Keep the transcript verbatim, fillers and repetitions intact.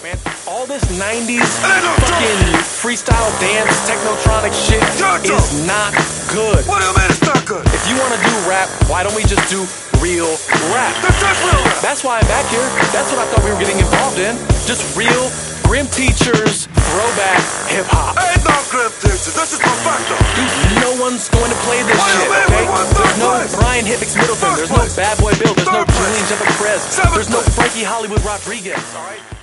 man. All this nineties fucking freestyle dance, technotronic shit is not good. What do you mean it's not good? If you want to do rap, why don't we just do real rap? That's just real rap. That's why I'm back here. That's what I thought we were getting involved in. Just real Grim Teachers throwback hip hop. Ain't no Grim Teachers. This is perfecto. Dude, no one's going to play this What do you shit, mean okay? we want There's third no place? Brian Hicks Middleton. First There's no place. Bad Boy Bill. There's no Third place. Julian Jumping Perez. Seventh There's no place. Frankie Hollywood Rodriguez, all right?